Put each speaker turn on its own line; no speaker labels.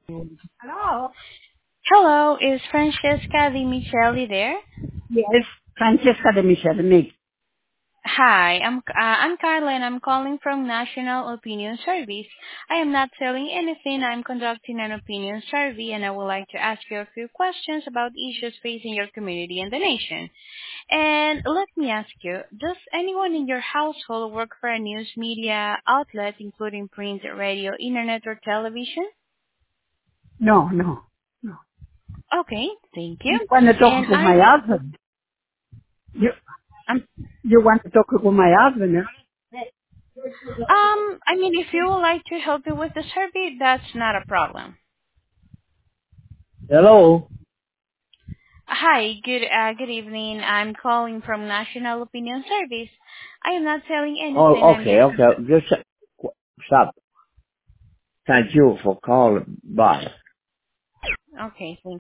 Hello.
Hello, is Francesca Di Micheli there?
Yes, Francesca de Michel.
Hi, I'm Carla and I'm calling from National Opinion Service. I am not selling anything. I'm conducting an opinion survey and I would like to ask you a few questions about issues facing your community and the nation. And let me ask you, does anyone in your household work for a news media outlet including print, radio, internet, or television?
No, no, no.
Okay, thank you.
You want to talk
And
with my husband? You
I'm
you want to talk with my husband?
I mean, if you would like to help me with the survey, that's not a problem.
Hello.
Hi, good evening. I'm calling from National Opinion Service. I am not selling anything.
Oh,
I'm
okay,
just
okay. Just stop. Thank you for calling. Bye.
okay. Thank